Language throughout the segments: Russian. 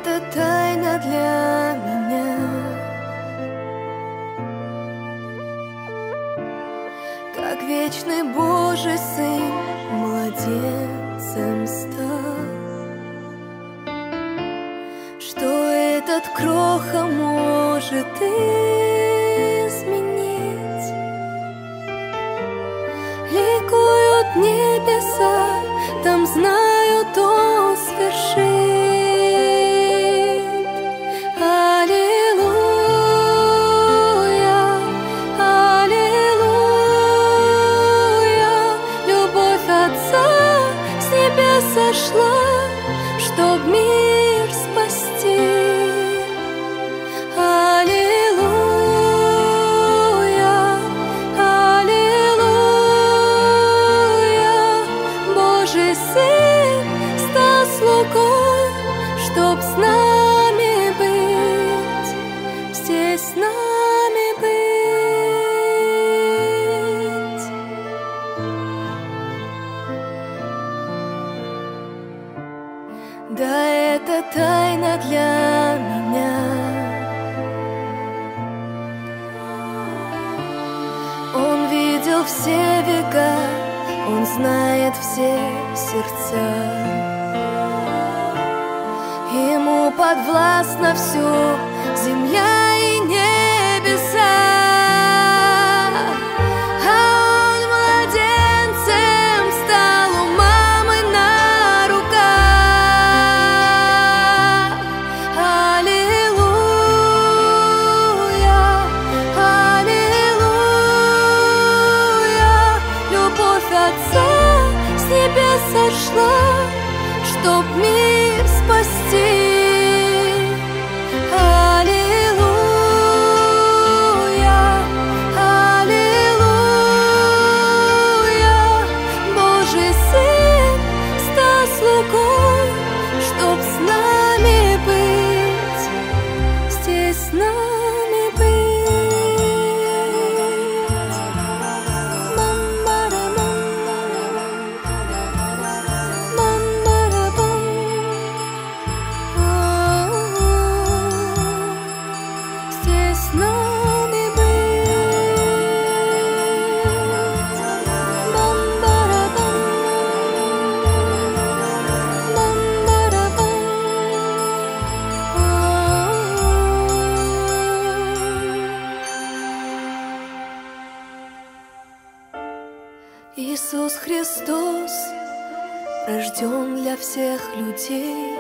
это тайна для меня. Как вечный Божий Сын младенцем стал, что этот кроха может изменить. Ликуют небеса, там знают, Он свершит. Аллилуйя, аллилуйя, любовь Отца с небес сошла, чтоб мир спасти. Аллилуйя, аллилуйя, Божий Сын стал слугой, чтоб с нами быть, здесь с нами быть. Да, это тайна для меня. Он видел все века, Он знает все сердца. Ему подвластно все, земля и небеса. А Он младенцем стал у мамы на руках. Аллилуйя, аллилуйя, любовь Отца с небес сошла, чтоб мир спасти. Аллилуйя, аллилуйя, Божий Сын стал слугой, чтоб с нами быть, здесь с нами быть. Мам-мара-мам, здесь с нами быть. Бам-бара-бам, бам-бара-бам. Иисус Христос рожден для всех людей.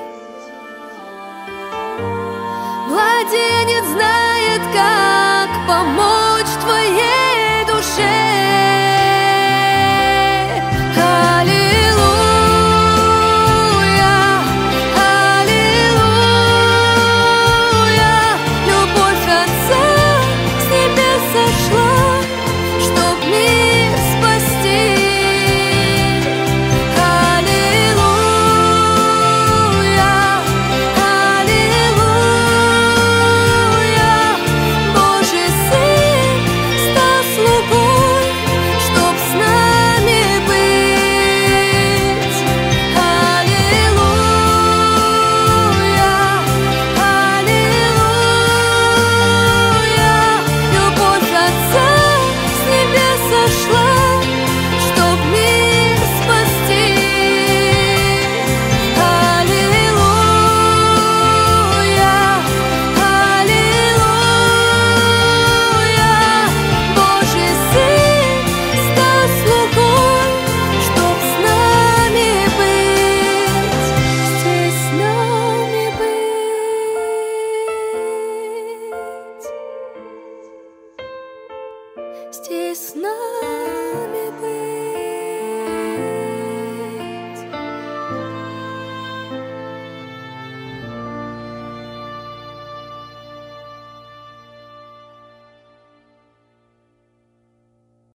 Младенец знает, как помочь.